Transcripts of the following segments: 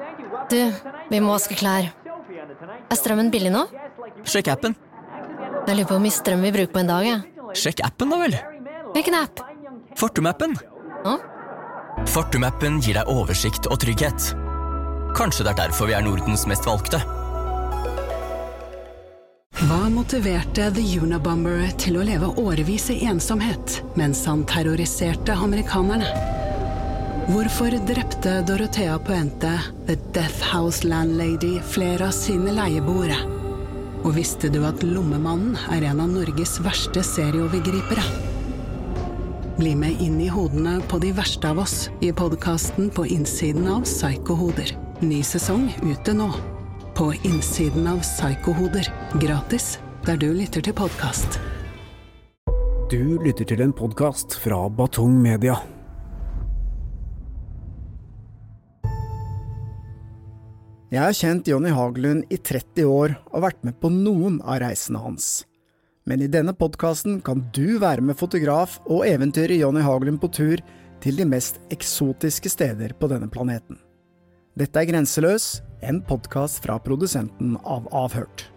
Du, vi må vaske klær. Strømmen billig nå? Sjekk appen. Jeg lurer på hvor mye strøm vi bruker på en dag, Sjekk appen da vel. Hvilken app? Fortum-appen. Hå? Fortum-appen gir deg oversikt og trygghet. Kanskje det derfor vi Nordens mest valgte. Hva motiverte The Unabomber til å leve årevis I ensomhet, mens han terroriserte amerikanerne? Hvorfor drepte Dorothea Puente, The Death House Landlady, flere av sine leieboere? Og visste du at Lommemannen en av Norges verste serieovergripere? Bli med inn I hodene på de verste av oss I podcasten På innsiden av Psykohoder. Ny sesong ute nå. På innsiden av Psykohoder. Gratis, der du lytter til podcast. Du lytter til en podcast fra Batong Media. Jeg har kjent Johnny Haglund I 30 år og vært med på noen av reisene hans. Men I denne podcasten kan du være med fotograf og eventyre Johnny Haglund på tur til de mest eksotiske steder på denne planeten. Dette Grenseløs, en podcast fra produsenten av Avhørt.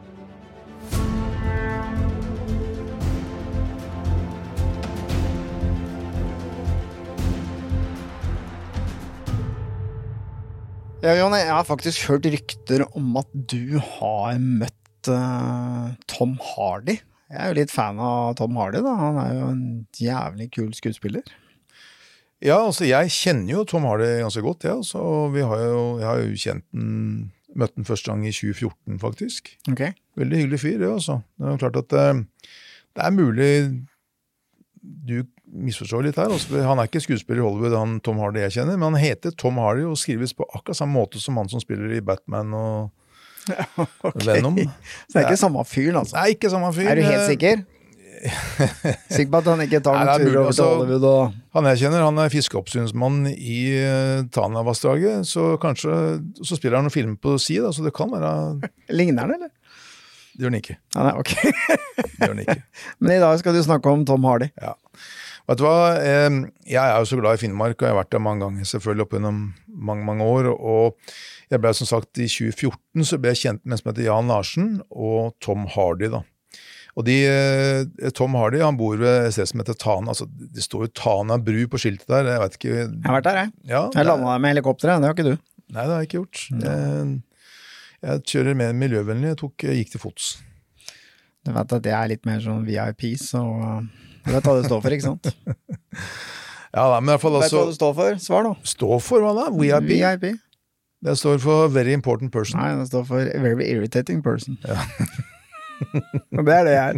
Ja, Johnny, jeg har faktisk hørt rykter om at du har møtt Tom Hardy. Jeg jo litt fan av Tom Hardy da, han jo en jævlig kul skuespiller. Ja, altså jeg kjenner jo Tom Hardy ganske godt, ja, så jeg har jo møtt den første gang I 2014 faktisk. Ok. Veldig hyggelig fyr, ja, altså. Det jo klart at det mulig du misforstår litt her, altså, han ikke skuespiller I Hollywood, han Tom Hardy jeg kjenner, men han heter Tom Hardy og skrives på akkurat samme måte som han som spiller I Batman og Venom. Så det ikke samme fyren, altså? Nei, ikke samme fyr. Du helt sikker? Sikker på at han ikke tar noen tur over til Hollywood og... Han jeg kjenner, han fiskeoppsynsmann I Tana-vassdraget, så kanskje, så spiller han noen film på siden, så det kan være... Ligner han, eller? Det gjør han ikke. Ja, nei, ok. Det gjør han ikke. Men I dag skal du snakke om Tom Hardy. Ja. Vet du hva, jeg jo så glad I Finnmark, og jeg har vært der mange ganger, selvfølgelig opp gjennom mange år, og jeg ble som sagt I 2014, så ble jeg kjent med en som heter Jan Larsen, og Tom Hardy da. Og Tom Hardy, han bor ved et sted som heter Tana, altså det står jo Tana bru på skiltet der, jeg vet ikke... Jeg har vært der, jeg. Ja, jeg landet der med helikopteret, det har ikke du. Nei, det har jeg ikke gjort. Jeg kjører mer miljøvennlig, jeg gikk til fots. Du vet at jeg litt mer sånn VIP, så... Du vet hva det står for, ikke sant? Ja, da, men I hvert fall altså... Vet du hva det står for? Svar da. Står for hva da? VIP? VIP. Det står for very important person. Nei, det står for very irritating person. Ja. Og det det jeg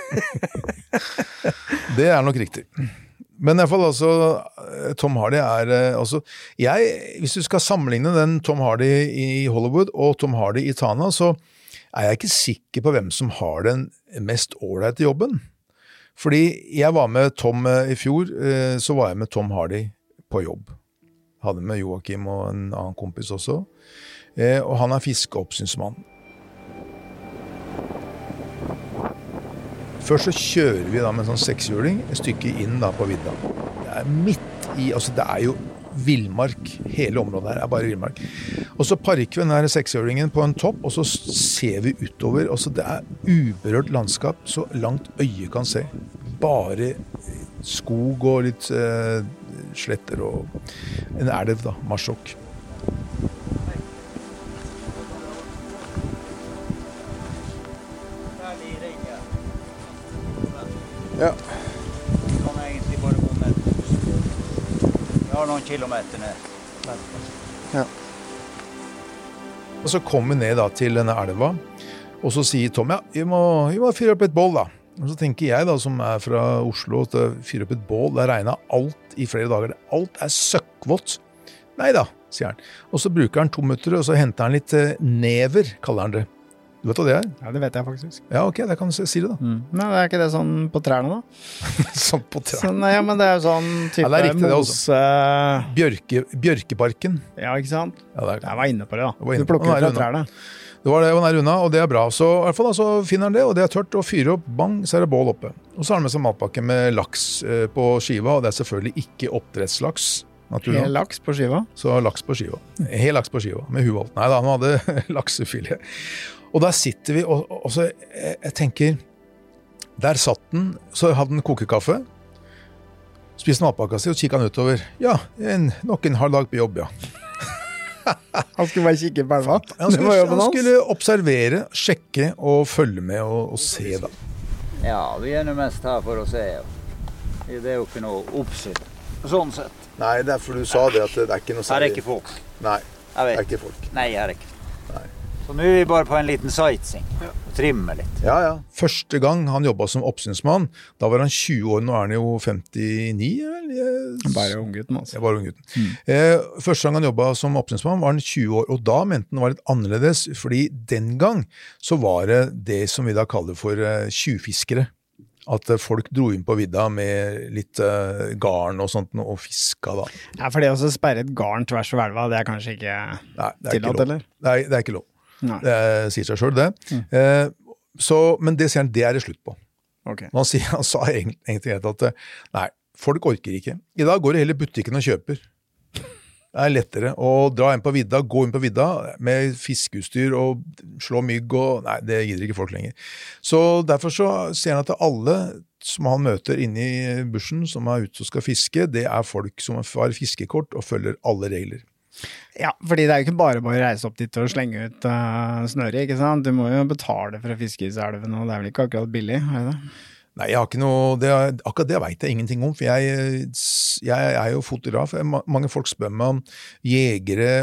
Det nok riktig. Men I hvert fall altså, Tom Hardy altså, hvis du skal sammenligne den Tom Hardy I Hollywood og Tom Hardy I Tana, så jeg ikke sikker på hvem som har den mest ålreite jobben. Fordi jeg var med Tom I fjor, så var jeg med Tom Hardy på jobb. Hadde med Joachim og en annen kompis også. Og han fiskeoppsynsmann. Først så kjører vi da med en sånn sekshjuling et stykke inn da på vidda. Det midt I, altså det jo villmark, hele området her bare villmark. Og så parker vi den her sekshjulingen på en topp, og så ser vi utover, altså det uberørt landskap, så langt øyet kan se. Bare skog og litt sletter og en elv da, Marsjok. Ja. Kan egentlig bare gå ned. Jeg har noen kilometer ned. Ja. Og så kom vi ned da til denne elva, og så sier Tom, ja, vi må fyre opp et bål da. Og så tenker jeg da, som fra Oslo, at fyre opp et bål, det regnet alt I flere dager. Alt søkkvått. Neida, sier han. Og så bruker han 2 minutter, og så henter han litt never, kaller han det. Du vet hva det Ja, det vet jeg faktisk. Ja, ok, det kan du si det da. Men det ikke det sånn på trærne da? Sånn på trærne? Sånn, ja, men det sånn type ja, det riktig, mose... Bjørkeparken. Ja, ikke sant? Ja, jeg var inne på det da. Du plukker ut fra trærne. Det var det, og nær unna, og det bra. Så I hvert fall da, så finner han det, og det tørt, og fyrer opp, bang, så det bål oppe. Og så har han med seg matpakke med laks på skiva, og det selvfølgelig ikke oppdrettslaks. naturlig. Hel laks på skiva? Så laks på skiva. Hel laks på skiva, med huvalgt. Nei da, han hadde laksefilet. Og der sitter vi, og så jeg tenker, der satt den, så hadde den kokekaffe, spiste matpakka si og kikket han utover. Ja, nok en halv dag på jobb, ja. Han skulle bare kikke på elva. Han skulle observere, sjekke og følge med og se da. Ja, vi nå mest her for å se. Det jo ikke noe oppsyn. Sånn sett. Nei, det for du sa det at det ikke noe særlig. Her ikke folk. Nei, det ikke folk. Nei, her ikke. Nei. Så nå vi bare på en liten sightseeing. Ja. Trimme litt. Ja, ja. Første gang han jobbet som oppsynsmann, da var han 20 år, nå han jo 59, vel? Bare unggutten, altså. Ja, bare unggutten. Første gang han jobbet som oppsynsmann var han 20 år, og da mente han var litt annerledes, fordi den gang så var det som vi da kaller for tjuvfiskere. At folk dro inn på vidda med litt garn og sånt, og fiska da. Ja, for det å sperre et garn tvers over elva, det kanskje ikke tillatt, eller? Nei, det ikke lov. Nei. Det sier seg selv det. Men det sier han, det det slutt på. Okay. Han sa egentlig at nei, folk orker ikke. I dag går det hele butikken og kjøper. Det lettere å dra inn på vidda, gå inn på vidda med fiskeutstyr og slå mygg og nei, det gidder ikke folk lenger. Så derfor så sier han at alle som han møter inne i bushen som ute og skal fiske, det folk som har fiskekort og følger alle regler. Ja, fordi det jo ikke bare å reise opp dit og slenge ut snøret, ikke sant? Du må jo betale for å fiske i elven, og det vel ikke akkurat billig, det? Nei, jeg har ikke noe, akkurat det vet jeg ingenting om, for jeg jo fotograf. Mange folk spør meg om jegere,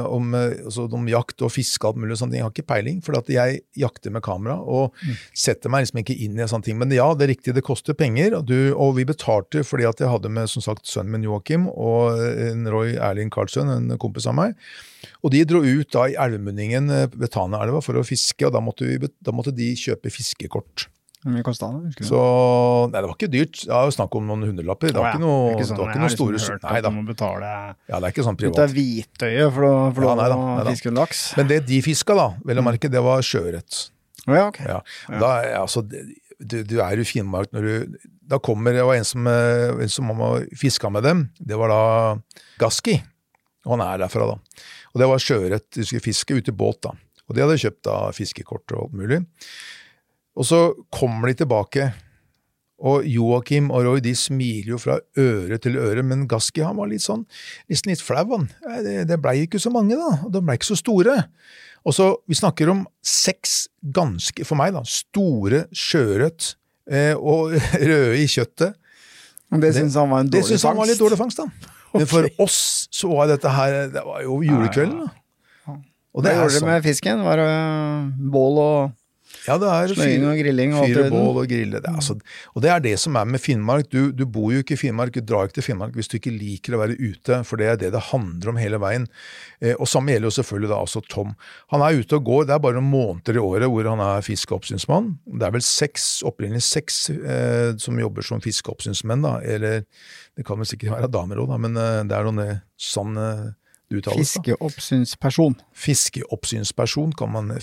om jakt og fiske, alt mulig sånne ting. Jeg har ikke peiling, for at jeg jakter med kamera og setter meg liksom ikke inn i sånne ting. Men ja, det riktig, det koster penger, og vi betalte fordi at jeg hadde med, som sagt, sønnen min Joachim og en Roy Erling Karlsson, en kompis av meg. Og de dro ut da i elvemunningen ved Tanaelva for å fiske, og da måtte de kjøpe fiskekort. Hvor mye kostet det? Så, nei, det var ikke dyrt. Det var snakk om noen hundrelapper. Det var ikke noe store. Nei da. Ja, det ikke sånn privat. Det hvitøye for å fiske en laks. Men det de fisket da, vel å merke, det var sjøørret. Ja, ok. Ja. Da, altså, du jo i Finnmark når da kommer det var en som fiska med dem. Det var da Gaski. Og han derfra da. Og det var sjøørret. De skulle fiske ut i båt da. Og de hadde kjøpt da fiskekort og alt mulig. Og så kommer de tilbake, og Joachim og Roy, de smiler jo fra øre til øre, men Gaski, han var nesten litt flau, han. Det ble ikke så mange da, og de ble ikke så store. Og så, vi snakker om 6 ganske, for meg da, store sjøørret og røde i kjøttet. Og det synes han var en dårlig fangst? Det synes han var litt dårlig fangst da. Men for oss så var dette her, det var jo julekvelden da. Og det gjorde det med fisken? Var det bål og... Ja, det snøying og grilling og fyre bål og grille. Og det det som med Finnmark. Du bor jo ikke i Finnmark, du drar ikke til Finnmark hvis du ikke liker å være ute, for det det handler om hele veien. Og samme gjelder jo selvfølgelig da også Tom. Han ute og går, det bare noen måneder i året hvor han fiskeoppsynsmann. Det vel opprinnelig 6 som jobber som fiskeoppsynsmenn da, eller det kan vel sikkert være damer også da, men det noen sånn uttales da. Fiskeoppsynsperson. Fiskeoppsynsperson kan man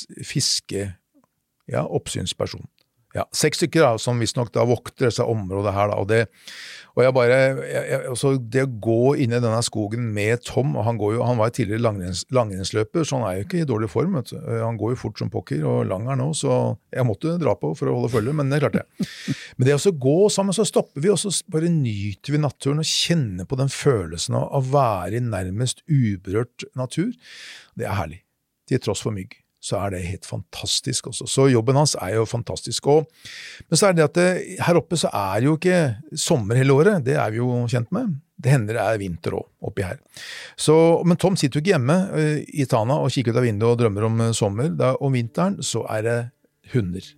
Ja, oppsynsperson. Ja, 6 stykker da, som visst nok da vokter disse området her da, og så det å gå inn i denne skogen med Tom, og han var tidligere langrennsløper, så han jo ikke i dårlig form, han går jo fort som pokker og langer nå, så jeg måtte dra på for å holde følge, men det klarte jeg. Men det å gå sammen, så stopper vi, og så bare nyter vi naturen og kjenner på den følelsen av å være i nærmest uberørt natur. Det herlig, til tross for mygg. Så det helt fantastisk også. Så jobben hans jo fantastisk. Men så det at her oppe så jo ikke sommer hele året, det vi jo kjent med. Det hender det vinter også oppi her. Men Tom sitter jo ikke hjemme i Tana og kikker ut av vinduet og drømmer om sommer. Om vinteren så det hunder.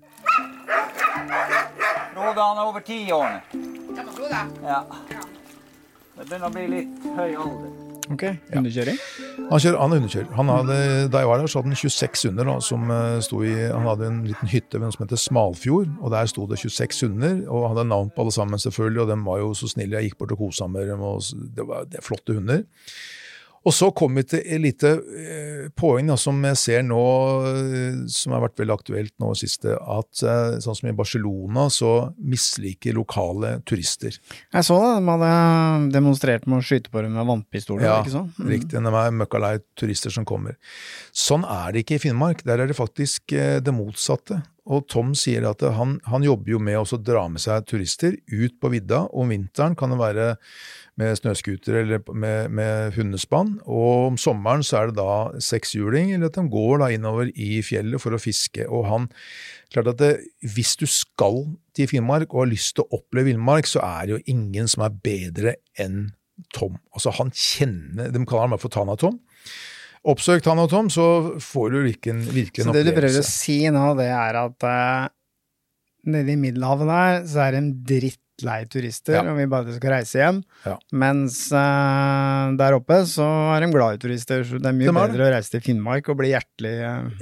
Frode, han over 10 år. Ja. Det begynner å bli litt høy alder. Ok, hundekjøring? Han hundekjører. Da jeg var der, så hadde han 26 hunder da, som han hadde en liten hytte som heter Smalfjord, og der stod det 26 hunder, og han hadde navn på alle sammen selvfølgelig, og de var jo så snille, jeg gikk bort og koset med dem, og det var flotte hunder. Og så kom vi til et lite poeng da, som jeg ser nå, som har vært veldig aktuelt nå siste, at sånn som i Barcelona så misliker lokale turister. Jeg så det, de hadde demonstrert med å skyte på dem med vannpistoler, ikke sånn? Riktig, det er møkkalei turister som kommer. Sånn er det ikke i Finnmark, der er det faktisk det motsatte. Og Tom sier at han jobber jo med å dra med seg turister ut på vidda. Om vinteren kan det være med snøskuter eller med hundespann, og om sommeren så er det da sekshjuling, eller at de går da innover i fjellet for å fiske. Og klart at hvis du skal til Finnmark og har lyst til å oppleve villmark, så er det jo ingen som er bedre enn Tom. Altså han kjenner, de kaller han bare for Tana Tom. Oppsøk Tana Tom, så får du virkelig en opplevelse. Så det du prøver å si nå, det er at nede i Middelhavet der, så er det en drittlei turister, og vi bare skal reise hjem. Mens der oppe, så er de glade turister, så det er mye bedre å reise til Finnmark og bli hjertelig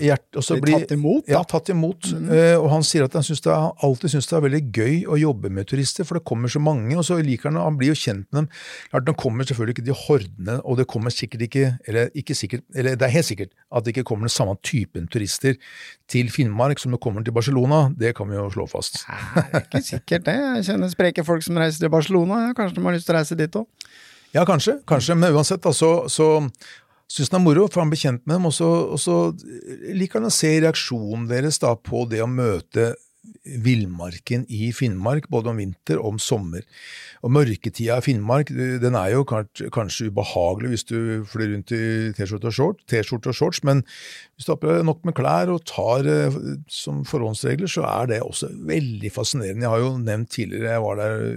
tatt imot. Da. Ja, tatt imot. Og han sier at han alltid synes det er veldig gøy å jobbe med turister, for det kommer så mange, og så liker han blir jo kjent med dem. Klart, de kommer selvfølgelig ikke de hordene, og det kommer sikkert ikke, eller det er helt sikkert at det ikke kommer den samme typen turister til Finnmark som det kommer til Barcelona. Det kan vi jo slå fast. Nei, det er ikke sikkert det. Jeg kjenner spreke folk som reiser til Barcelona. Kanskje de har lyst til å reise dit også? Ja, kanskje, men uansett da, så synes han er moro, for han blir kjent med dem, og så liker han å se reaksjonen deres da på det å møte villmarken i Finnmark, både om vinter og om sommer. Og mørketida i Finnmark, den er jo kanskje ubehagelig hvis du flyr rundt i t-skjorte og shorts, men hvis du har nok med klær og tar som forhåndsregler, så er det også veldig fascinerende. Jeg har jo nevnt tidligere, jeg var der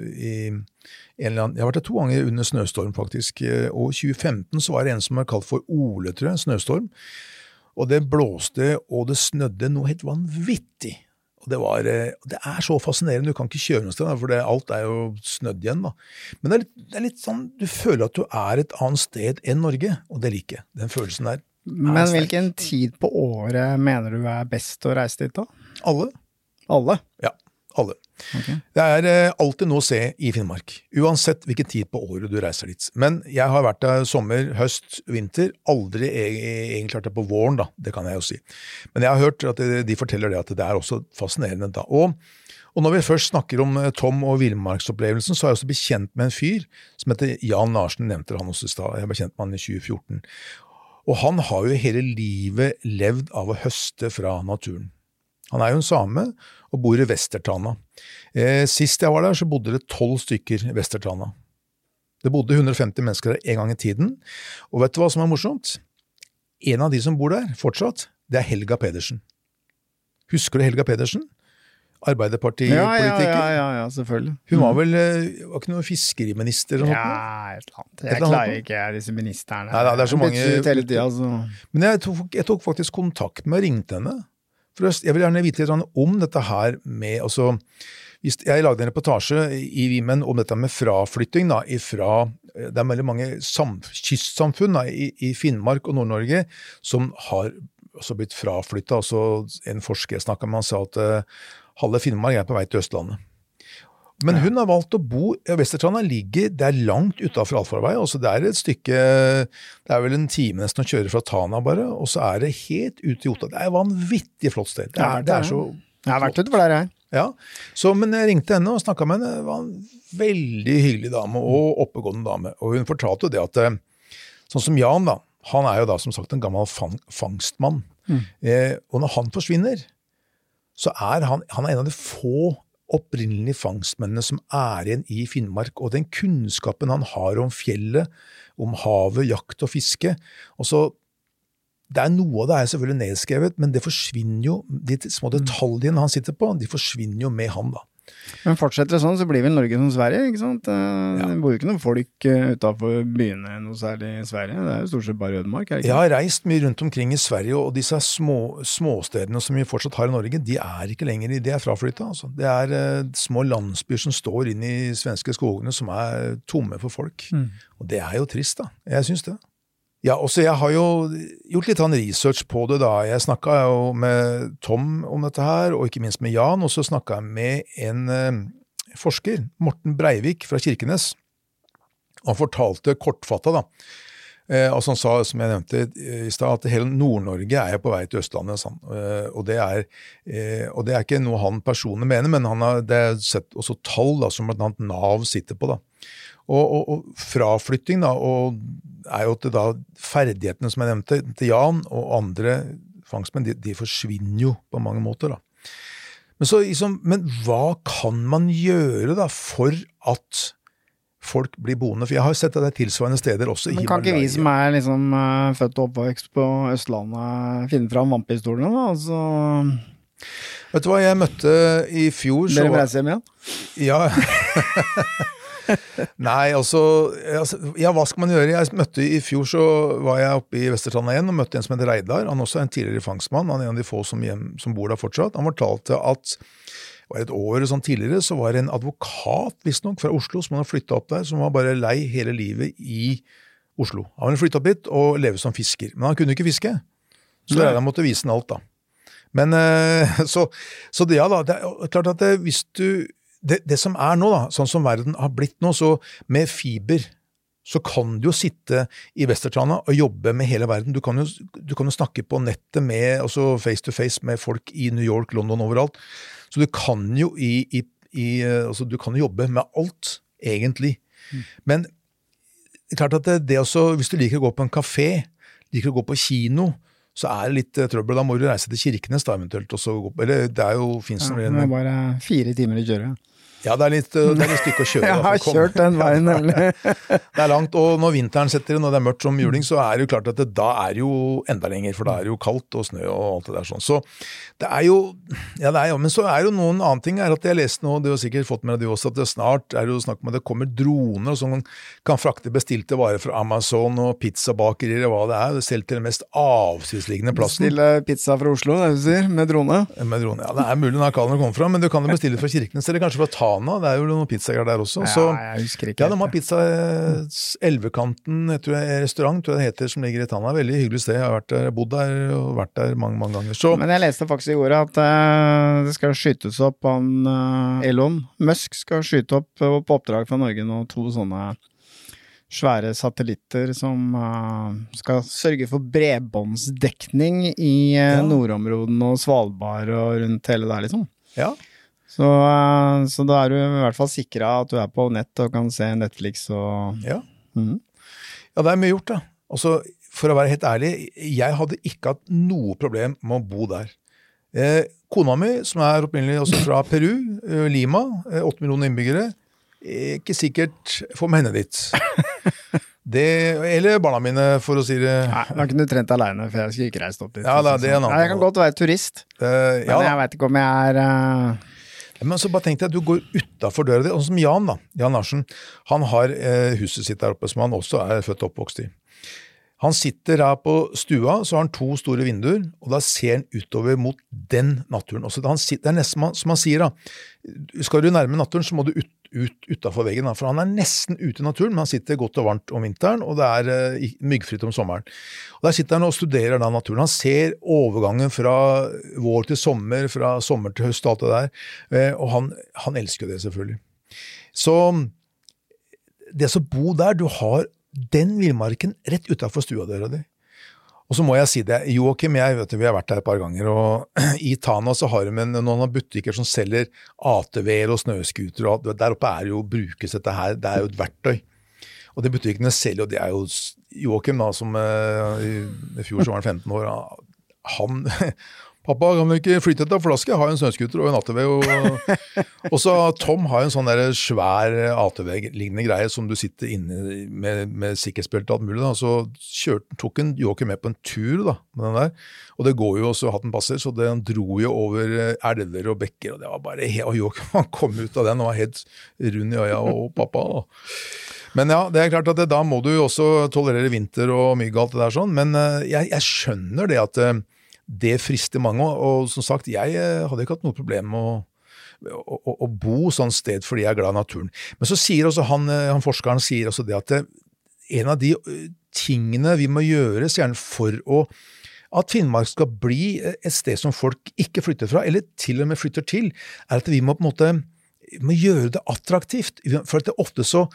jeg har vært der 2 ganger under snøstorm faktisk, og i 2015 så var det en som er kalt for Ole, tror jeg, snøstorm, og det blåste og det snødde noe helt vanvittig. Og det er så fascinerende, du kan ikke kjøre noe sted, for alt er jo snødd igjen da. Men det er litt sånn, du føler at du er et annet sted enn Norge, og det liker jeg, den følelsen der. Men hvilken tid på året mener du er best å reise dit da? Alle. Alle? Ja, alle. Okay. Det er alltid noe å se i Finnmark, uansett hvilken tid på året du reiser dit. Men jeg har vært der sommer, høst, vinter, aldri egentlig vært der på våren da, det kan jeg jo si. Men jeg har hørt at de forteller det at det er også fascinerende da. Og når vi først snakker om Tom og villmarksopplevelsen, så har jeg også blitt kjent med en fyr som heter Jan Larsen, nevnte han også i stad. Jeg ble kjent med han i 2014. Og han har jo hele livet levd av å høste fra naturen. Han er jo en same og bor i Vestertana. Sist jeg var der så bodde det 12 stykker i Vestertana. Det bodde 150 mennesker der en gang i tiden. Og vet du hva som er morsomt? En av de som bor der fortsatt, det er Helga Pedersen. Husker du Helga Pedersen? Arbeiderpartipolitiker. Ja, selvfølgelig. Hun var vel var ikke noen fiskeriminister eller noe? Ja, et eller annet. Jeg klarer ikke disse ministerne. Nei, det er så mange. Hele tiden, så. Men jeg tok faktisk kontakt med og ringte henne. For jeg vil gjerne vite litt om dette her med, altså, jeg lagde en reportasje i Vimen om dette med fraflytting da, det er veldig mange kystsamfunn da, i Finnmark og Nord-Norge som har også blitt fraflyttet. Altså, en forsker jeg snakket med, han sa at halve Finnmark er på vei til Østlandet. Men hun har valgt å bo, Vestertana ligger, det er langt utenfor Alfarvei, altså det er et stykke, det er vel en time nesten å kjøre fra Tana bare, og så er det helt ute i Otta. Det er et vanvittig flott sted. Det er så flott. Jeg har vært ute for der, jeg. Ja, men jeg ringte henne og snakket med henne, det var en veldig hyggelig dame og oppegående dame, og hun fortalte jo det at, sånn som Jan da, han er jo da som sagt en gammel fangstmann, og når han forsvinner, så er han er en av de få opprinnelige fangstmennene som er igjen i Finnmark, og den kunnskapen han har om fjellet, om havet, jakt og fiske, og så det er noe av det er selvfølgelig nedskrevet, men det forsvinner jo, de små detaljene han sitter på, de forsvinner jo med han da. Men fortsetter det sånn, så blir vel Norge som Sverige, ikke sant? Det bor jo ikke noen folk utenfor byene noe særlig i Sverige, det er jo stort sett bare ødemark, er det ikke? Jeg har reist mye rundt omkring i Sverige, og disse småstedene som vi fortsatt har i Norge, de er ikke lenger, de er fraflyttet, altså. Det er små landsbyer som står inn i svenske skogene som er tomme for folk, og det er jo trist da, jeg synes det. Ja, også jeg har jo gjort litt research på det da. Jeg snakket jo med Tom om dette her, og ikke minst med Jan, og så snakket jeg med en forsker, Morten Breivik fra Kirkenes. Han fortalte kortfattet da, Og som sa, som jeg nevnte I sted, at hele Nord-Norge jo på vei til Østlandet, sånn. Og det ikke noe han personlig mener, men det sett også tall da, som blant annet NAV sitter på da. Og fraflytting da, og jo at det da ferdighetene som jeg nevnte til Jan og andre fangstmenn, de forsvinner jo på mange måter da. Men hva kan man gjøre da for at folk blir boende? For jeg har sett at det tilsvarende steder også. Men kan ikke vi som liksom født og oppvokst på Østlandet finne fram vampistolene da? Altså... Vet du hva, jeg møtte I fjor... Dere må reise hjem igjen? Ja. Nei, altså, ja, hva skal man gjøre? Jeg møtte I fjor, så var jeg oppe I Vesterstranda igjen og møtte en som heter Reidar. Han også en tidligere fangstmann, han en av de få som bor der fortsatt. Han fortalte at var et år sånn tidligere, så var det en advokat, visstnok, fra Oslo, som han hadde flyttet opp der, som var bare lei hele livet I Oslo. Han hadde flyttet opp hit og levde som fisker, men han kunne ikke fiske. Så han måtte vise han alt da. Men, så det, ja da, det klart at hvis du, det som nå da, sånn som verden har blitt nå, så med fiber, så kan du jo sitte I Vesterstranda og jobbe med hele verden. Du kan jo snakke på nettet med, altså face to face med folk I New York, London, overalt. Så du kan jo altså du kan jobbe med alt, egentlig. Men det klart at det også, hvis du liker å gå på en kafé, liker å gå på kino, så det litt trøbbel. Da må du reise til Kirkenes da, eventuelt. Eller det jo, finnes det er bare 4 timer I kjøret. Ja, det litt stykke å kjøre. Jeg har kjørt den veien, nemlig. Det langt, og når vinteren setter inn, og det mørkt som juling, så det jo klart at da det jo enda lenger, for da det jo kaldt og snø og alt det der sånn. Så det jo, ja det jo, men så det jo noen annen ting at jeg leste nå, det har sikkert fått med deg også, at det snart det jo snakk om at det kommer droner som kan frakte bestilte varer fra Amazon og pizzabakerier og hva det selv til den mest avsidesliggende plassen. Bestille pizza fra Oslo, det du sier, med drone? Med drone, ja. Det mulig når kalene kommer fra, men du kan jo bestille fra Kirkenes, eller kanskje fra det jo noen pizzaer der også. Så, jeg husker ikke. Ja, de har pizza Elvekanten, jeg tror restaurant, tror jeg det heter, som ligger I Tana. Veldig hyggelig sted. Jeg har vært der, bodd der og vært der mange ganger. Så. Men jeg leste faktisk I går at det skal skytes opp Elon Musk skal skyte opp på oppdrag fra Norge nå 2 sånne svære satellitter som skal sørge for bredbåndsdekning I nordområdene og Svalbard og rundt hele der liksom. Ja. Så da du I hvert fall sikret at du på nett og kan se Netflix og... Ja, ja det mye gjort da. Altså, for å være helt ærlig, jeg hadde ikke hatt noe problem med å bo der. Kona mi, som opprinnelig også fra Peru, Lima, 8 millioner innbyggere, ikke sikkert få med henne dit. Eller barna mine, for å si det. Nei, da kunne du trent alene, for jeg skulle ikke reist opp dit. Ja, det en annen. Nei, jeg kan godt være turist, men jeg vet ikke om jeg Men så bare tenkte jeg at du går utenfor døra di, og som Jan da, Jan Larsen, han har huset sitt der oppe, som han også født og oppvokst I. Han sitter her på stua, så har han 2 store vinduer, og da ser han utover mot den naturen. Også han sitter, det nesten som han sier da, skal du nærme naturen, så må du utenfor veggen, da, for han nesten ute I naturen, men han sitter godt og varmt om vinteren, og det myggfritt om sommeren. Og der sitter han og studerer da naturen. Han ser overgangen fra vår til sommer, fra sommer til høst og alt det der, og han elsker det selvfølgelig. Så det å bo der, du har den villmarken rett utenfor stuadøra di. Og så må jeg si det, Joakim, vi har vært der et par ganger, og I Tana så har de noen butikker som selger ATV-er og snøskuter, og der oppe jo brukes dette her, det jo et verktøy. Og de butikkene selger, og det jo Joakim da, som I fjor som var 15 år, han... Pappa, kan du ikke flytte etter flaske? Jeg har en snøskuter og en ATV, og så Tom har en sånn der svær ATV-lignende greie som du sitter inne med sikkerhetsbelte og alt mulig, da. Så tok han Joakim med på en tur da, med den der, og det går jo også, hatten passer, så han dro jo over elver og bekker, og det var bare, og Joakim, han kom ut av den og var helt rund I øya, og pappa da. Men ja, det klart at da må du jo også tolerere vinter og mygg og alt det der sånn, men jeg skjønner det at det frister mange, og som sagt, jeg hadde ikke hatt noe problem med å bo sånn sted fordi jeg glad I naturen. Men så sier også han forskeren sier også det at en av de tingene vi må gjøre gjerne for at Finnmark skal bli et sted som folk ikke flytter fra, eller til og med flytter til, at vi må på en måte må gjøre det attraktivt, for at det ofte så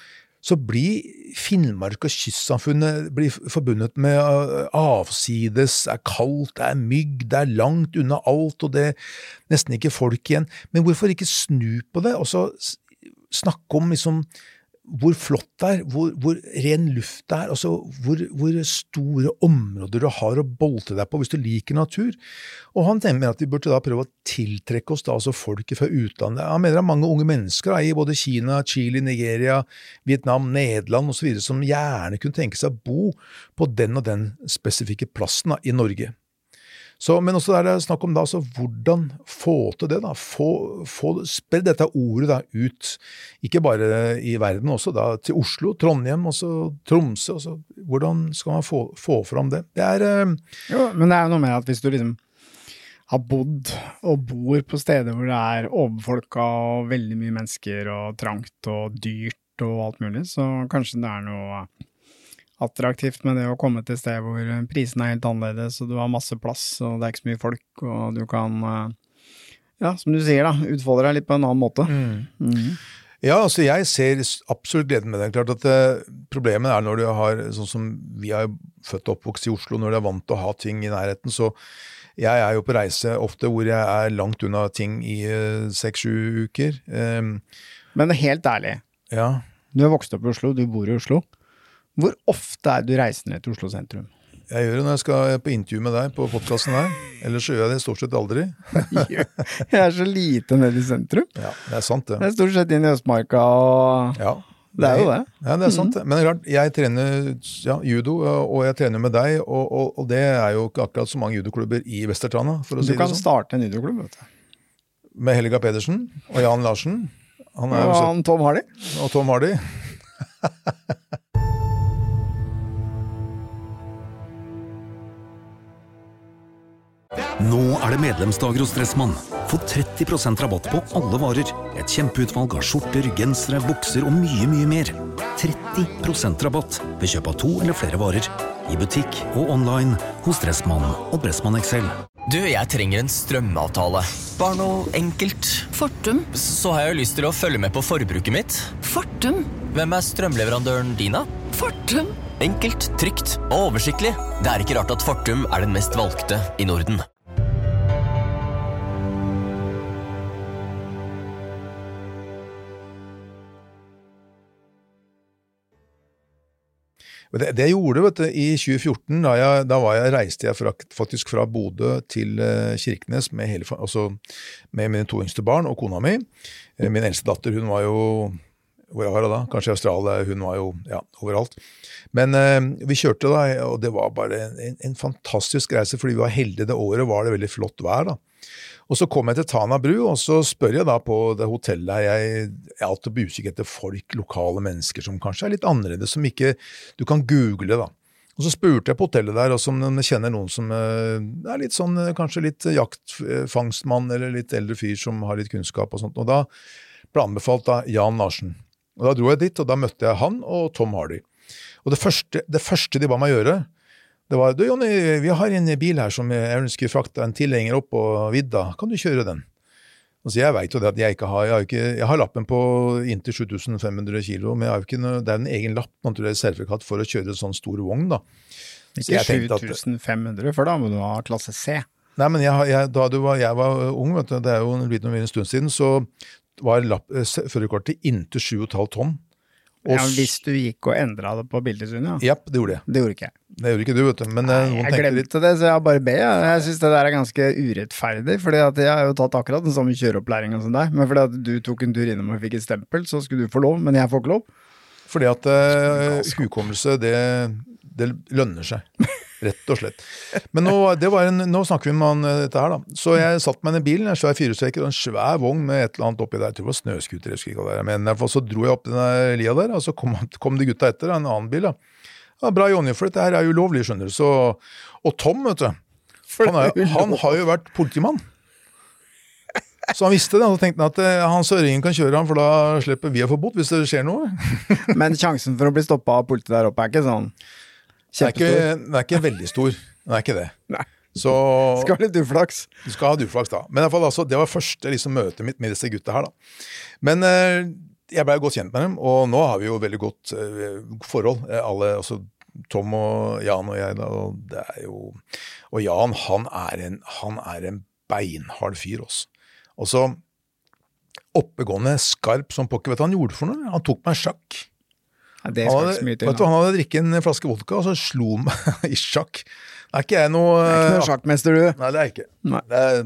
så blir Finnmark og kystsamfunnet blir forbundet med avsides, kaldt, det mygg, det langt unna alt, og det nesten ikke folk igjen. Men hvorfor ikke snu på det, og så snakke om liksom hvor flott det hvor ren luft det altså hvor store områder du har å bolte deg på hvis du liker natur. Og han tenker at vi burde da prøve å tiltrekke oss da, altså folket fra utlandet. Han mener det mange unge mennesker i både Kina, Chile, Nigeria, Vietnam, Nederland og så videre, som gjerne kunne tenke seg å bo på den og den spesifikke plassen da, i Norge. Så, men også der det snakk om da, så hvordan få til det da, spre dette ordet da ut, ikke bare i verden også da, til Oslo, Trondheim, også Tromsø, også. Hvordan skal man få fram det? Det Jo, men det noe med at hvis du liksom har bodd og bor på steder hvor det overfolka og veldig mye mennesker og trangt og dyrt og alt mulig, så kanskje det noe attraktivt med det å komme til et sted hvor prisen helt annerledes, og du har masse plass, og det ikke så mye folk, og du kan, ja, som du sier da, utfordre deg litt på en annen måte. Ja, altså jeg ser absolutt gleden med det. Klart at problemet når du har, sånn som vi født og oppvokst i Oslo, når du vant til å ha ting i nærheten, så jeg jo på reise ofte hvor jeg langt unna ting i 6-7 uker. Men helt ærlig, ja. Du vokst opp i Oslo, du bor i Oslo. Hvor ofte du reiser ned til Oslo sentrum? Jeg gjør det når jeg skal på intervju med deg på podcasten her. Ellers så gjør jeg det stort sett aldri. Jeg så lite ned i sentrum. Ja, det stort det. Det stort sett inn i Østmarka og... Ja. Det jo det. Ja, det sant det. Men det klart, jeg trener judo, og jeg trener med deg, og det jo ikke akkurat så mange judoklubber i Vestertrana, for å si det sånn. Du kan starte en judoklubb, vet du. Med Helga Pedersen og Jan Larsen. Og Tom Hardy. Og Tom Hardy. Nå det medlemsdager hos Dressmann. Få 30% rabatt på alle varer. Et kjempeutvalg av skjorter, gensere, bukser og mye, mye mer. 30% rabatt ved kjøp av 2 eller flere varer. I butikk og online hos Dressmann og Dressmann XL. Du, jeg trenger en strømavtale. Bare noe enkelt. Fortum. Så har jeg jo lyst til å følge med på forbruket mitt. Fortum. Hvem strømleverandøren din da? Fortum. Enkelt, trygt og oversiktlig. Det ikke rart at Fortum den mest valgte i Norden. Det jeg gjorde, vet du, i 2014, reiste jeg faktisk fra Bodø til Kirkenes med mine 2 yngste barn og kona mi. Min eldste datter, hun var jo, hvor var det da? Kanskje i Australia, hun var jo, ja, overalt. Men vi kjørte da, og det var bare en fantastisk reise, fordi vi var heldige det året, var det veldig flott vær da. Og så kom jeg til Tana bru, og så spør jeg da på det hotellet, jeg alltid buskik etter folk, lokale mennesker som kanskje litt annerledes, som ikke, du kan google da. Og så spurte jeg på hotellet der, og som kjenner noen som litt sånn, kanskje litt jaktfangstmann, eller litt eldre fyr som har litt kunnskap og sånt, og da ble anbefalt da Jan Larsen. Og da dro jeg dit, og da møtte jeg han og Tom Hardy. Og det første de ba meg gjøre, det var, du Jonny, vi har en bil her som jeg ønsker frakte en tilhenger opp på vidda, kan du kjøre den? Og så jeg vet jo det at jeg har lappen på inntil 7500 kilo, men jeg har jo ikke det en egen lapp, man tror det sertifikat for å kjøre en sånn stor vogn da. Ikke 7500, for da må du ha klasse C. Nei, men da jeg var ung, vet du, det jo en stund siden, så var førerkortet inntil 7,5 tonn. Ja, hvis du gikk og endret det på bildesynet, ja. Japp, det gjorde jeg. Det gjorde ikke jeg. Det gjorde ikke du, vet du. Men jeg glemte det, så jeg bare be. Jeg synes det der ganske urettferdig, fordi at jeg har jo tatt akkurat den samme kjøreopplæringen som deg, men fordi at du tok en tur innom og fikk et stempel, så skulle du få lov, men jeg får ikke lov. Fordi at hukommelse, det lønner seg. Rett og slett. Men nå snakker vi om dette her da. Så jeg satt meg i bilen, en svær firehjulstrekker og en svær vogn med et eller annet oppi der. Jeg tror det var snøskuter, jeg husker ikke hva det men så dro jeg opp denne lia der, og så kom de gutta etter, en annen bil da. Ja, bra Jonny, for dette her jo ulovlig, skjønner du. Og Tom, vet du, han har jo vært politimann. Så han visste det, og så tenkte han at han søringen kan kjøre han, for da slipper vi å få bot hvis det skjer noe. Men sjansen for å bli stoppet av politiet der oppe ikke sånn kjempestor? Det ikke veldig stor, det ikke det. Nei. Så skal ha litt uflaks. Du skal ha uflaks da. Men i hvert fall, altså, det var første liksom, møtet mitt med disse gutta her da. Men jeg ble godt kjent med dem, og nå har vi jo veldig godt forhold, alle, altså Tom og Jan og jeg da, og det jo, og Jan, han en beinhard fyr også. Og så oppegående, skarp som pokker, vet du hva han gjorde for noe? Han tok meg sjakk. Ja, det skal ikke så mye til. Vet du, han hadde drikket en flaske vodka, og så slo han meg i sjakk. Det ikke jeg noe... Det ikke noe sjakkmester, du. Nei, det ikke. Nei.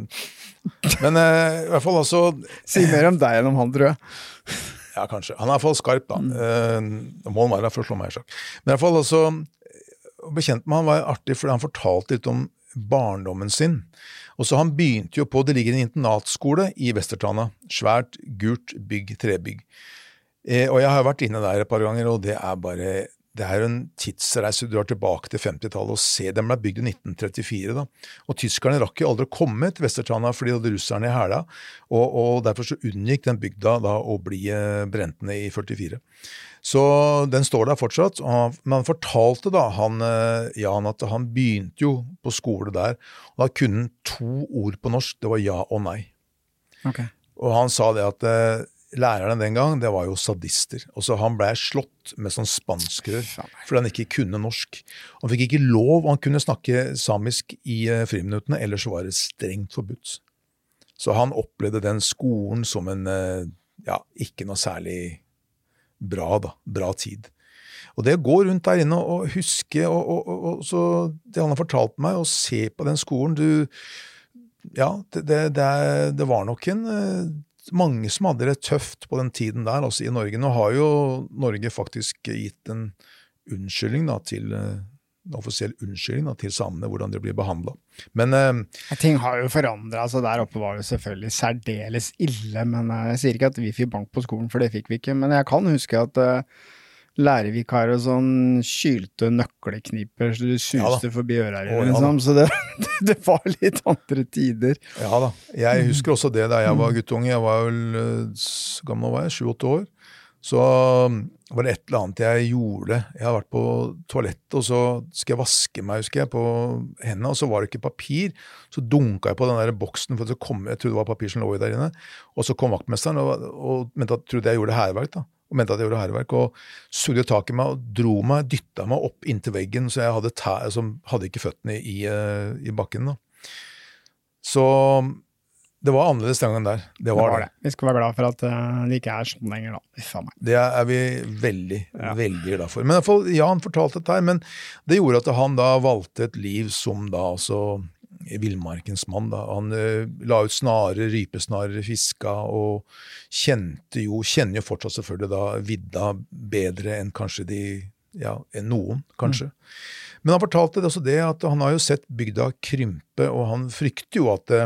Men i hvert fall altså... Si mer om deg enn om han, tror jeg. Ja, kanskje. Han i hvert fall skarp, da. Må han være for å slå meg i sjakk. Men i hvert fall altså, å bekjent med han var artig, fordi han fortalte litt om barndommen sin. Og så han begynte jo på, det ligger en internatskole i Vestertana, svært gult bygg, trebygg. Og jeg har vært inne der et par ganger, og det bare, det en tidsreise, du drar tilbake til 50-tallet og se, den ble bygd i 1934 da, og tyskerne rakk jo aldri å komme til Vestertana fordi de hadde russerne i hæla, og derfor så unngikk den bygda da å bli brent ned i 44. Så den står der fortsatt, men han fortalte da, Jan, at han begynte jo på skole der, og da kunne han 2 ord på norsk, det var ja og nei. Okay. Og han sa det at lærerne den gang, det var jo sadister. Og så han ble slått med sånn spanskrør, fordi han ikke kunne norsk. Han fikk ikke lov, og han kunne snakke samisk i friminuttene, ellers var det strengt forbudt. Så han opplevde den skolen som en, ja, ikke noe særlig bra tid. Og det å gå rundt der inne og huske, og så det han har fortalt meg, og se på den skolen, ja, det var nok mange som hadde det tøft på den tiden der, også i Norge. Nå har jo Norge faktisk gitt en unnskyldning da, en offisiell unnskyldning da, til samene, hvordan det blir behandlet. Men ting har jo forandret, altså der oppe var det selvfølgelig særdeles ille, men jeg sier ikke at vi fikk bank på skolen, for det fikk vi ikke, men jeg kan huske at lærervikarer og sånn kylte nøkkelkniper, så det suste forbi øra liksom, så det var litt andre tider. Ja da, jeg husker også det da jeg var guttunge, jeg var vel, gammel var jeg, 7-8 år, så var det et eller annet jeg gjorde, jeg hadde vært på toalettet, og så skal jeg vaske meg, husker jeg, på hendene, og så var det ikke papir, så dunket jeg på den der boksen, for det kom, jeg trodde det var papir som lå i der inne, og så kom vaktmesteren, og trodde jeg gjorde herverk da, og mente at jeg gjorde herverk, og sugde tak i meg, og dro meg, dyttet meg opp inntil veggen, så jeg hadde ikke føttene i bakken da. Så det var annerledes den gangen der. Det var det. Vi skal være glad for at det ikke sånn lenger da. Det vi veldig, veldig glad for. Men i hvert fall, ja, han fortalte dette her, men det gjorde at han da valgte et liv som da altså villmarkens mann da. Han la ut snarer, rypesnarer, fiska, og kjenner jo fortsatt selvfølgelig da vidda bedre enn kanskje enn noen, kanskje. Men han fortalte det også det, at han har jo sett bygda krympe, og han frykter jo at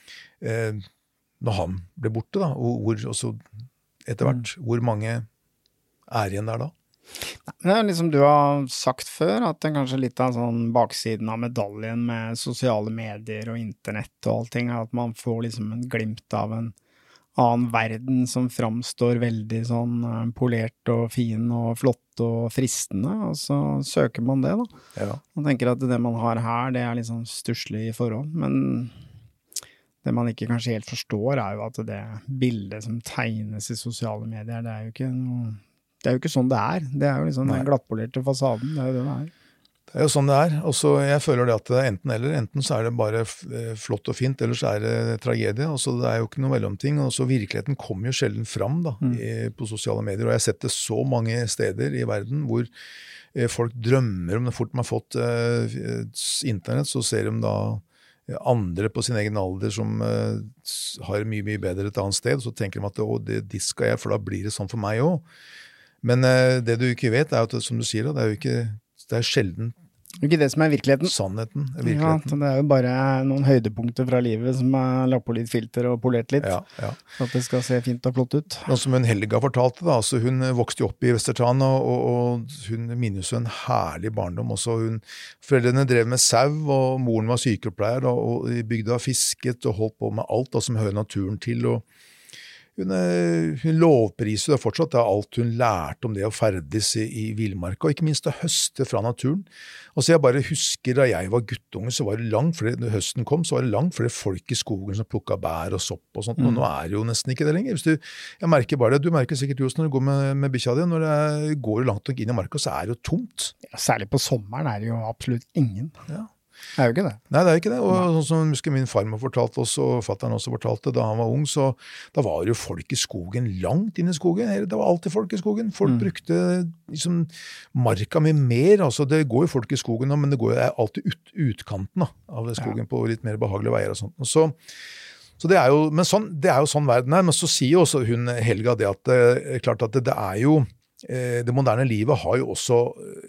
når han ble borte da, også etter hvert, hvor mange igjen der da? Det liksom du har sagt før, at det kanskje litt av sånn baksiden av medaljen med sosiale medier og internett og allting, at man får liksom en glimt av en annen verden som framstår veldig sånn polert og fin og flott og fristende, og så søker man det da. Ja. Man tenker at det man har her, det liksom stusslig i forhold, men det man ikke kanskje helt forstår jo at det bildet som tegnes i sosiale medier, det jo ikke noe... Det jo ikke sånn det det jo liksom den glattpolerte fasaden, det jo det det Det jo sånn det og så jeg føler det at det enten eller, enten så det bare flott og fint, eller så det tragedie, og så det jo ikke noe mellomting, og så virkeligheten kommer jo sjelden fram da, på sosiale medier, og jeg har sett det så mange steder i verden hvor folk drømmer om det fort man har fått internett, så ser de da andre på sin egen alder som har mye bedre et annet sted, så tenker de at det skal jeg, for da blir det sånn for meg også. Men det du ikke vet jo at, som du sier, det jo ikke, det sjelden ikke det som virkeligheten. Sannheten virkeligheten. Ja, det jo bare noen høydepunkter fra livet som lagt på litt filter og polert litt, for at det skal se fint og flott ut. Noe som hun Helga fortalte da, altså hun vokste jo opp i Vestertana, og hun minnes jo en herlig barndom også. Foreldrene drev med sau, og moren var sykepleier, og i bygda fisket og holdt på med alt da, som hører naturen til, og hun lovpriser det fortsatt, det alt hun lærte om det å ferdes i villmarka, og ikke minst å høste fra naturen. Altså jeg bare husker da jeg var guttunge, så var det langt flere, når høsten kom, så var det langt flere folk i skogen som plukket bær og sopp og sånt, og nå er det jo nesten ikke det lenger. Jeg merker bare det, du merker sikkert jo også når du går med bikkja di, når det går langt nok inn i marka, så er det jo tomt. Ja, særlig på sommeren er det jo absolutt ingen. Ja. Det er jo ikke det. Nei, det er ikke det, og sånn som husker min farmor fortalte oss, og fatteren også fortalte, da han var ung, så da var det jo folk i skogen, langt inn i skogen, det var alltid folk i skogen, folk brukte liksom marka mye mer, altså det går jo folk i skogen nå, men det går jo alltid utkanten av skogen på litt mer behagelige veier og sånt, og så det er jo, men det er jo sånn verden er, men så sier jo også hun Helga det at klart at det er jo det moderne livet har jo også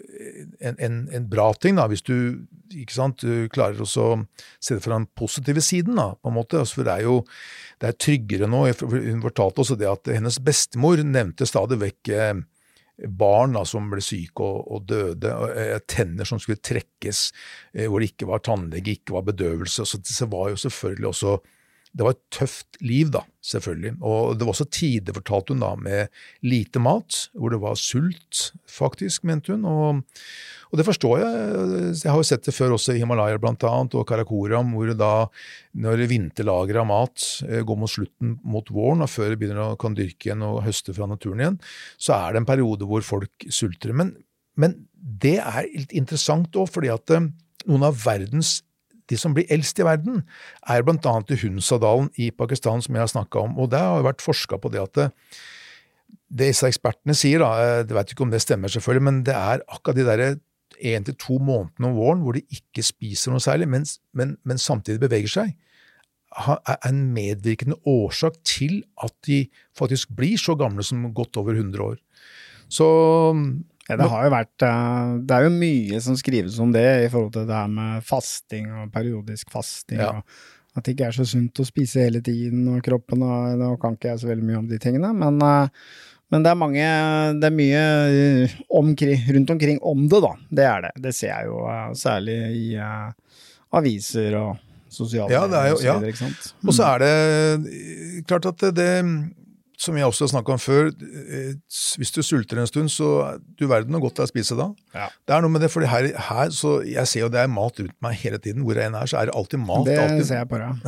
en bra ting da, hvis du, ikke sant, du klarer også å se det fra den positive siden da, på en måte, altså, for det er tryggere nå, hun fortalte også det at hennes bestemor nevnte stadig vekk barn da, som ble syke og døde, tenner som skulle trekkes, hvor det ikke var tannlege, ikke var bedøvelse, så det var jo selvfølgelig også det var et tøft liv da, selvfølgelig, og det var også tider, fortalte hun da, med lite mat, hvor det var sult, faktisk, mente hun, og det forstår jeg har jo sett det før også i Himalaya blant annet, og Karakoram, hvor det da, når vinterlager av mat går mot slutten mot våren, og før det begynner å kan dyrke igjen og høste fra naturen igjen, så er det en periode hvor folk sulter, men det er litt interessant også, fordi at noen av de som blir eldst i verden, er blant annet i Hunsadalen i Pakistan, som jeg har snakket om, og det har vært forsket på det at det disse ekspertene sier, da, jeg vet ikke om det stemmer selvfølgelig, men det er akkurat de der 1 til 2 månedene om våren, hvor de ikke spiser noe særlig, men samtidig beveger seg, er en medvirkende årsak til at de faktisk blir så gamle som godt over 100 år. Så ja, det har jo vært, det er jo mye som skrives om det i forhold til det her med fasting og periodisk fasting, og at det ikke er så sunt å spise hele tiden, og kroppen, og nå kan ikke jeg så veldig mye om de tingene, men det er mye rundt omkring om det da, det er det. Det ser jeg jo særlig i aviser og sosiale medier, ikke sant? Og så er det klart at det som jeg også har snakket om før, hvis du sulter en stund, så du verden noe godt å spise da. Ja. Det er noe med det, for her så jeg ser jo det er mat rundt meg hele tiden, hvor jeg enn så er det alltid mat. Det alltid. Ser jeg på det.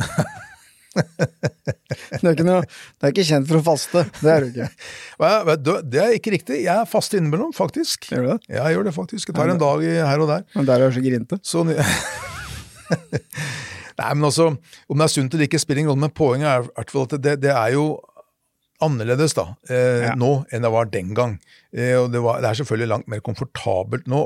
Det er ikke kjent for å faste, det er du ikke. Det er ikke riktig, jeg er fast innimellom, faktisk. Gjør du det? Ja, jeg gjør det faktisk, jeg tar en dag her og der. Men der er du så grinte. Sånn, nei, men altså, om det er sunt eller ikke spiller ingen rolle, men poenget er i hvert fall at det er jo annerledes da, nå enn det var den gang. Og det er selvfølgelig langt mer komfortabelt nå,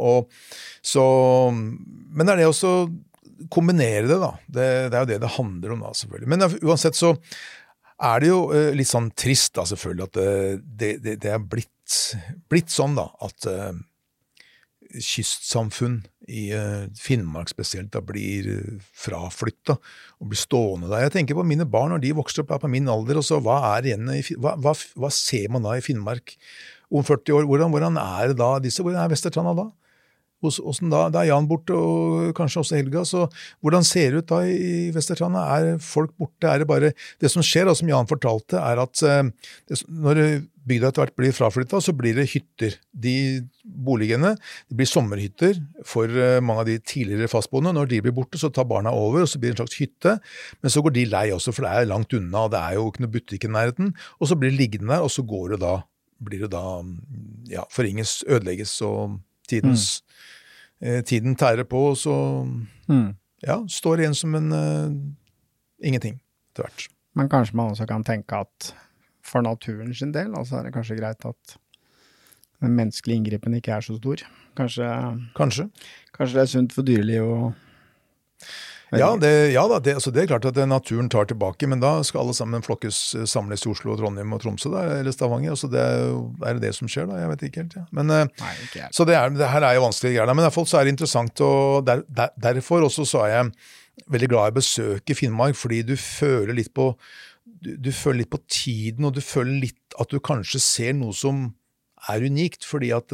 men det er det også kombinere det da. Det er jo det handler om da, selvfølgelig. Men uansett så er det jo litt sånn trist da, selvfølgelig, at det er blitt sånn da, at kystsamfunn i Finnmark spesielt da blir fraflyttet og blir stående der. Jeg tenker på mine barn når de vokser opp på min alder, og så hva ser man da i Finnmark om 40 år? Hvordan er det da hvordan er Vestertranda da? Hvordan da? Da er Jan borte, og kanskje også Helga, så hvordan ser det ut da i Vestertranda? Er folk borte? Er det bare det som skjer, og som Jan fortalte, er at når bygda etter hvert blir fraflyttet, så blir det hytter. De boligene, det blir sommerhytter for mange av de tidligere fastboende. Når de blir borte, så tar barna over, og så blir det en slags hytte, men så går de lei også, for det er langt unna, og det er jo ikke noe butikk i nærheten, og så blir det liggende der, og så blir det da forringes, ødelegges, og tiden tærer på, og så står det igjen som ingenting til hvert. Men kanskje man også kan tenke at for naturen sin del, altså er det kanskje greit at den menneskelige inngripen ikke er så stor. Kanskje det er sunt for dyreliv og... Det er klart at naturen tar tilbake, men da skal alle sammen samles i Oslo, Trondheim og Tromsø da, eller Stavanger, så er det som skjer da, jeg vet ikke helt. Ja. Men, så det her er jo vanskelig greier, men i hvert fall så er det interessant, og derfor også så er jeg veldig glad i å besøke Finnmark, fordi du føler litt på tiden, og du føler litt at du kanskje ser noe som er unikt, fordi at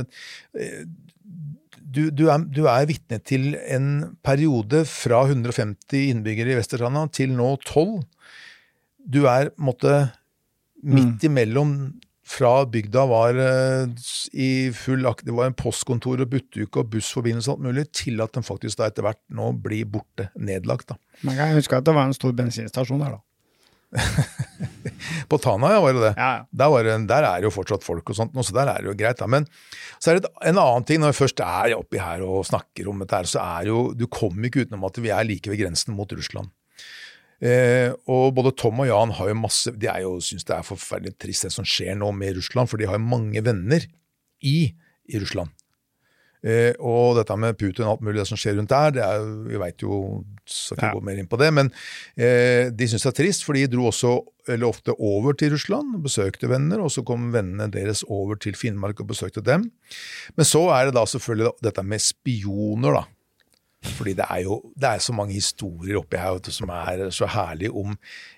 du er vitne til en periode fra 150 innbyggere i Vestertranda til nå 12. Du er midt imellom fra bygda var i full akt, det var en postkontor og buttuke og bussforbindelse og alt mulig, til at den faktisk da etter hvert nå blir borte, nedlagt da. Men jeg husker at det var en stor bensinstasjon der da. På Tana, ja, var det det? Ja. Der jo fortsatt folk og sånt, så der det jo greit da. Men så det en annen ting, når vi først oppi her og snakker om dette her, så jo, du kommer ikke utenom at vi like ved grensen mot Russland. Og både Tom og Jan har jo masse, de synes det forferdelig trist det som skjer nå med Russland, for de har jo mange venner i Russland. Og dette med Putin og alt mulig det som skjer rundt der, vi vet jo, så kan vi gå mer inn på det, men de synes det trist, for de dro også ofte over til Russland og besøkte venner, og så kom vennene deres over til Finnmark og besøkte dem. Men så det da selvfølgelig dette med spioner da, fordi det så mange historier oppi her som så herlige om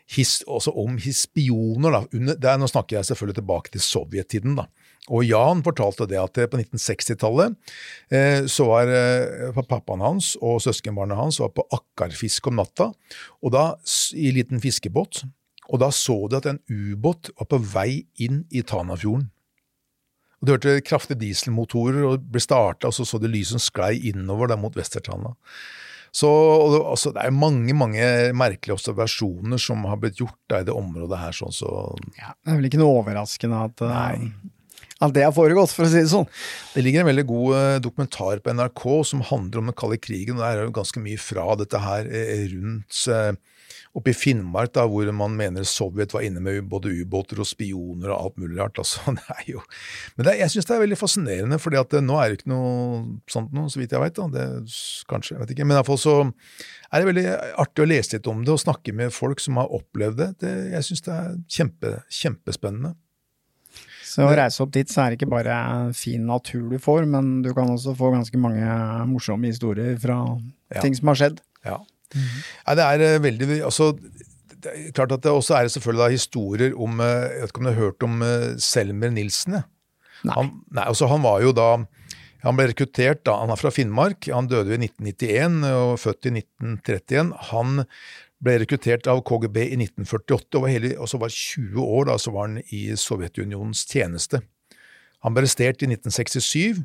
spioner da. Nå snakker jeg selvfølgelig tilbake til Sovjettiden da. Og Jan fortalte det at på 1960-tallet så var pappaen hans og søskenbarnet hans var på akkarfisk om natta, og da i en liten fiskebåt, og da så de at en ubåt var på vei inn i Tanafjorden. Og du hørte kraftige dieselmotorer og ble startet, og så det lyset sklei innover der mot Vestertana. Så altså, det mange merkelige observasjoner som har blitt gjort da, i det området her. Sånn, så... Ja, det vel ikke noe overraskende at det har foregått, for å si det sånn. Det ligger en veldig god dokumentar på NRK som handler om den kalde krigen, og det jo ganske mye fra dette her rundt oppe i Finnmark, da, hvor man mener Sovjet var inne med både ubåter og spioner og alt mulig rart. Altså, det jo... Men jeg synes det veldig fascinerende, fordi at nå det ikke noe sånt noe, så vidt jeg vet. Da. Det kanskje, jeg vet ikke. Men i hvert fall så det veldig artig å lese litt om det, og snakke med folk som har opplevd det. Jeg synes det kjempespennende. Så å reise opp dit, så det ikke bare fin natur du får, men du kan også få ganske mange morsomme historier fra ting som har skjedd. Ja. Ja, det veldig, altså, det klart at det også det selvfølgelig da historier om, jeg vet ikke om du har hørt om Selmer Nilsen, ja? Nei, altså han var jo da, han ble rekruttert da, han fra Finnmark, han døde i 1991 og født i 1931, han ble rekruttert av KGB i 1948, og så var 20 år da, så var han i Sovjetunionens tjeneste. Han ble arrestert i 1967,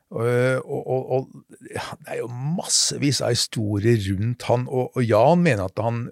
og det jo massevis av historier rundt han, og Jan mener at en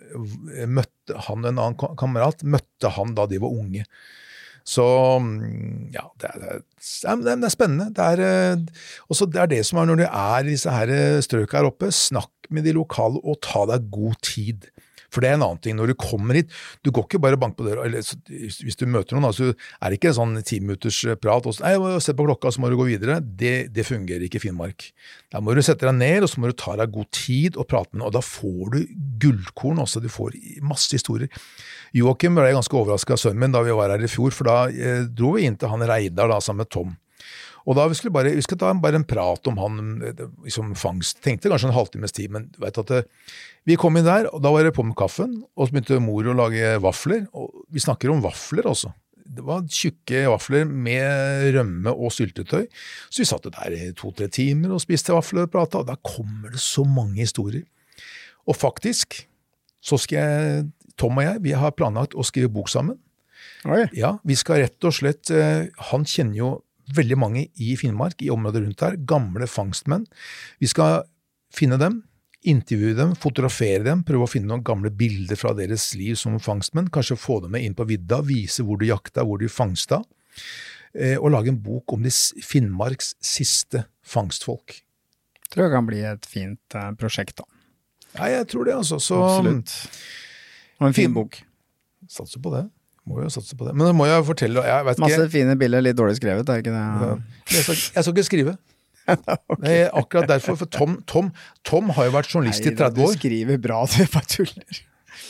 annen kamerat møtte han da de var unge. Så ja, det spennende. Også det som når du i disse her strøk her oppe, snakk med de lokale og ta deg god tid. For det en annen ting, når du kommer hit, du går ikke bare bank på døra, eller hvis du møter noen, så det ikke en sånn 10 minutters prat, og så, jeg må se på klokka, så må du gå videre. Det fungerer ikke i Finnmark. Da må du sette deg ned, og så må du ta deg god tid og prate med noen, og da får du gullkorn også, du får masse historier. Joakim ble ganske overrasket av sønnen min da vi var her i fjor, for da dro vi inn til han Reidar da, sammen med Tom. Og da vi skulle ta bare en prat om han som fangst, tenkte kanskje en halvtimes tid, men du vet at vi kom inn der, og da var det på med kaffen, og så begynte mor å lage vafler, og vi snakker om vafler også. Det var tjukke vafler med rømme og syltetøy, så vi satt der i 2-3 timer og spiste vafler og pratet, og da kommer det så mange historier. Og faktisk, så skal Tom og jeg, vi har planlagt å skrive bok sammen. Oi. Ja, vi skal rett og slett, han kjenner jo veldig mange i Finnmark, i området rundt her, gamle fangstmenn. Vi skal finne dem, intervjue dem, fotografere dem, prøve å finne noen gamle bilder fra deres liv som fangstmenn, kanskje få dem med inn på vidda, vise hvor de jakta, hvor de fangsta, og lage en bok om de Finnmarks siste fangstfolk. Jeg tror det kan bli et fint prosjekt da. Ja, jeg tror det altså. Så, absolutt. Og en fin bok. Satser på det. Må jo satse på det. Men det må jeg fortelle, jeg vet masse ikke... fine bilder, litt dårlig skrevet, ikke det? Ja. Jeg skal ikke skrive. Okay. Det akkurat derfor, for Tom har jo vært journalist i 30 år. Du skriver bra, du bare tuller.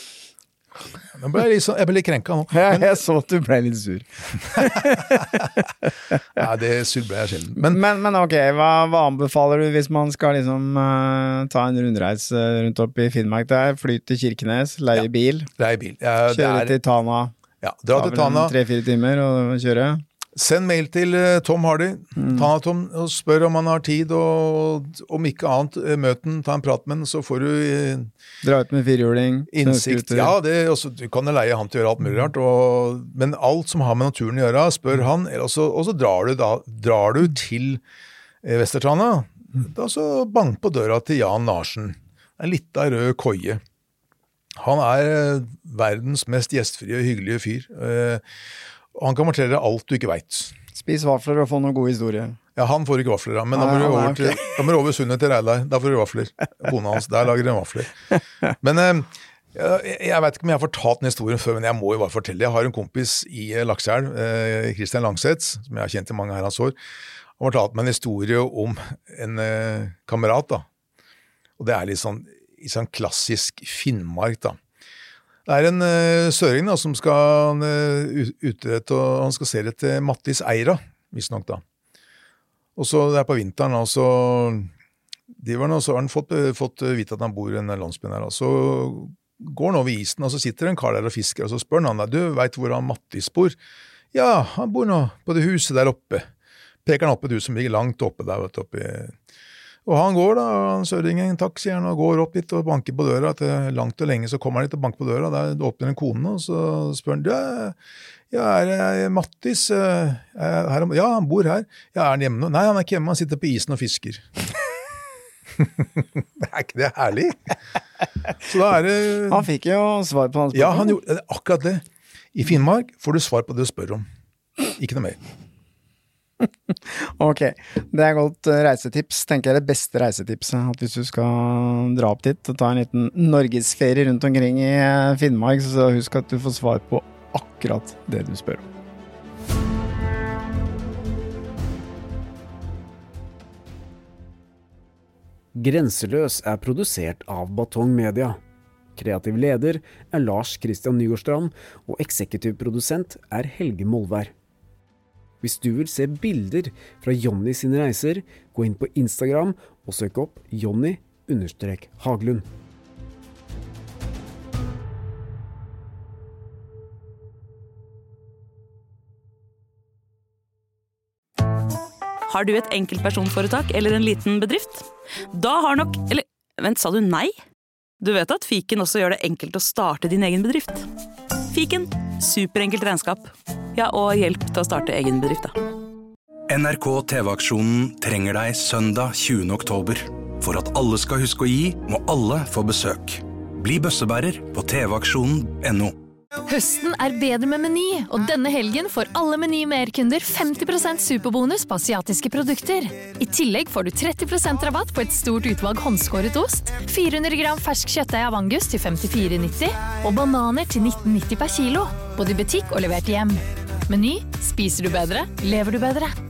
Jeg ble litt krenket nå. Jeg så at du ble litt sur. Ja, det sur ble jeg sjelden. Men ok, hva anbefaler du hvis man skal liksom ta en rundreis rundt opp i Finnmark der, fly til Kirkenes, leie bil, leie bil. Ja, kjøre til Tana, ja, dra til Tana. 3-4 timer og kjøre? Send mail til Tom Hardy, Tom, og spør om han har tid, og om ikke annet, møt den, ta en prat med den, så får du dra ut med firhjuling, innsikt. Ja, du kan leie han til å gjøre alt mulig rart, men alt som har med naturen å gjøre, spør han, og så drar du til Vestertrana, da så bank på døra til Jan Larsen, en liten rød koie. Han verdens mest gjestfrie og hyggelige fyr, og han kan fortelle deg alt du ikke vet. Spis vafler og få noen gode historier. Ja, han får ikke vafler, men da må du over sundet til Reidar. Da får du vafler. Kona hans, der lager de vafler. Men jeg vet ikke om jeg har fortalt den historien før, men jeg må jo bare fortelle. Jeg har en kompis i Lakselv, Kristian Langsets, som jeg har kjent i mange herrens år. Han har fortalt meg en historie om en kamerat, da. Og det litt sånn klassisk Finnmark, da. Det en søring da, som skal utrette, og han skal se det til Mattis Eira, visst nok da. Og så det på vinteren, og så har han fått vite at han bor i en landsby der, og så går han over isen, og så sitter en kar der og fisker, og så spør han du vet hvor han Mattis bor? Ja, han bor nå på det huset der oppe. Peker han opp et hus som ligger langt oppe der, vet du, oppi. Og han går da, han søringen, takk, sier han, og går opp hit og banker på døra, til langt og lenge så kommer han hit og banker på døra, der åpner en kone, og så spør han, ja, Mattis, ja, han bor her, ja, han hjemme nå? Nei, han ikke hjemme, han sitter på isen og fisker. Ikke det herlig? Så da det... Han fikk jo svar på hans spørsmål. Ja, han gjorde akkurat det. I Finnmark får du svar på det du spør om. Ikke noe mer. Ok, det godt reisetips, tenker jeg det beste reisetipset, at hvis du skal dra opp dit og ta en liten norgesferie rundt omkring i Finnmark, så husk at du får svar på akkurat det du spør om. Grenseløs produsert av Batong Media. Kreativ leder Lars Christian Nygårdstrand, og eksekutiv produsent Helge Molvær. Hvis du vil se bilder fra Jonny sine reiser, gå inn på Instagram og søk opp Jonny_Haglund. Har du et enkeltpersonforetak eller en liten bedrift? Da har nok... Eller, vent, sa du nei? Du vet at Fiken også gjør det enkelt å starte din egen bedrift. Fiken, superenkelt regnskap. Ja, og hjelp til å starte egen bedrift, da. NRK TV-aksjonen trenger deg søndag 20. oktober. For at alle skal huske å gi, må alle få besøk. Bli bøssebærer på tvaksjonen.no. Høsten bedre med Meny, og denne helgen får alle Meny Mer-kunder 50% superbonus på asiatiske produkter. I tillegg får du 30% rabatt på et stort utvalg håndskåret ost, 400 gram fersk kjøttdeig av Angus til 54,90 og bananer til 19,90 per kilo, både i butikk og levert hjem. Meny, spiser du bedre, lever du bedre.